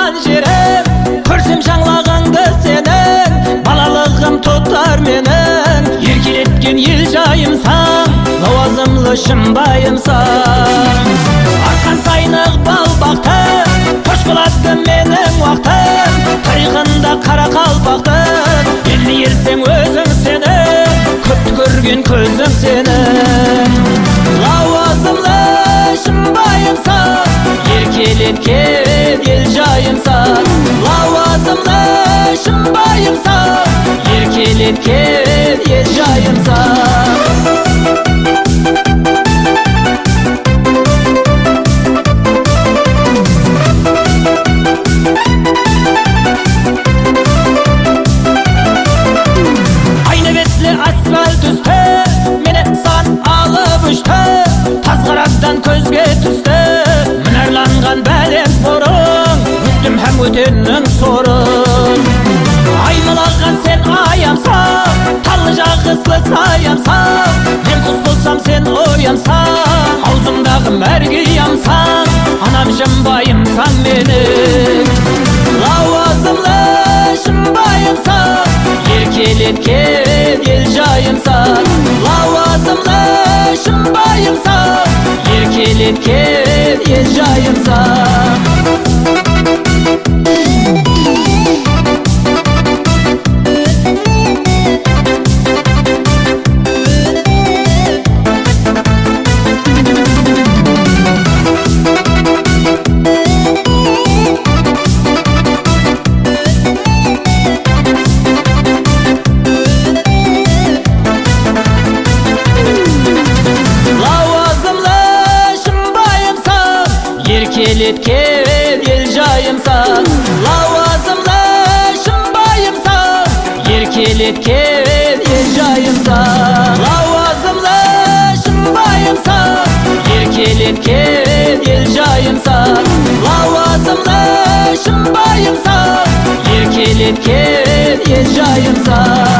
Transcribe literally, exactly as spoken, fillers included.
туған жерім, көрсем жаңлағыңды сенің, балалығым тұтар менің. Еркелеткен ел жайымсың, лауазымлы шымбайымсың. Арқан сайнық балбақты, қош болады менің уақытым, тарихында қара қалпақтың. Елді ерсең өзің сенің, көпті көрген көзің сенің. Лауазымлы шымбайымсың, еркелеткен ел жайымсың. Лауазымлы шымбайымсың, еркелеткен ел жайымсың. Асфальт үсті мені сан алып үшті, тазғараттан көзге түсті мінәрланған бәлем бұрын, өттім һәм өтеннің сорын. Аймалаған сен аямсың, талы жағыслы саямсың, мен құс болсам сен оямсың, аузымдағы мәрге ямсың, анам жымбайымсың менің. Лауазымлы шымбайымсың, еркелеткен ел жайымсың. Лауазымлы шымбайымсың, еркелеткен ел жайымсың. Еркелеткен ел жайымсың. Лауазымлы шымбайымсың, еркелеткен ел жайымсың. Лауазымлы шымбайымсың, еркелеткен ел жайымсың. Лауазымлы шымбайымсың, еркелеткен ел жайымсың.